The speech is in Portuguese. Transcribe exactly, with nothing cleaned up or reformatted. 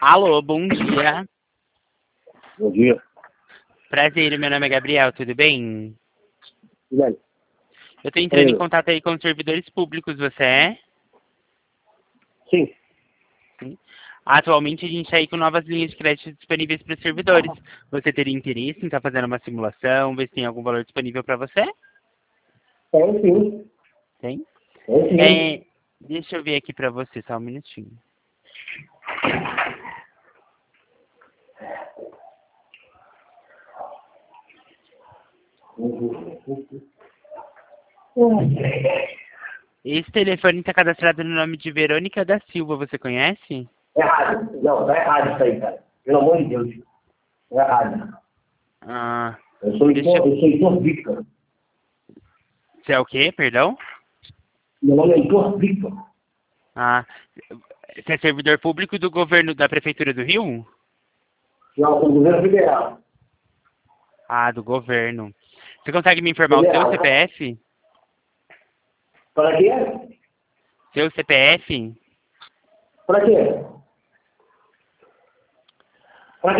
Alô, bom dia. Bom dia. Prazer, meu nome é Gabriel, tudo bem? E aí? Eu tô entrando em Oi. contato aí com os servidores públicos, você é? Sim. Sim. Atualmente a gente está aí com novas linhas de crédito disponíveis para os servidores. Você teria interesse em estar fazendo uma simulação, ver se tem algum valor disponível para você? Tem sim. Tem? Tem sim. É, deixa eu ver aqui para você, só um minutinho. Esse telefone está cadastrado no nome de Verônica da Silva, você conhece? Errado. Não, tá errado isso aí, cara. Pelo amor de Deus. Tá errado. Ah, Eu sou deixa Heitor, eu... eu sou Heitor Victor. Você é o quê, perdão? Meu nome é Heitor Victor. Ah, você é servidor público do governo da Prefeitura do Rio? Não, sou do governo federal. Ah, do governo. Você consegue me informar o seu Federal. C P F? Para quê? Seu C P F? Para quê?